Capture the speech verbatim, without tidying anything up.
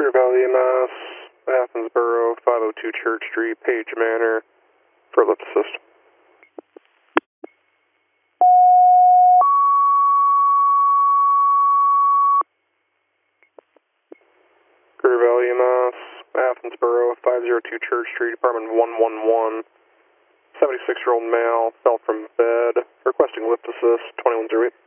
Clear Valley E M S, Athens Borough, five oh two Church Street, Page Manor, for lift assist. Clear Valley E M S, Athens Borough, five oh two Church Street, apartment one one one, seventy-six-year-old male, fell from bed, requesting lift assist, twenty-one oh eight.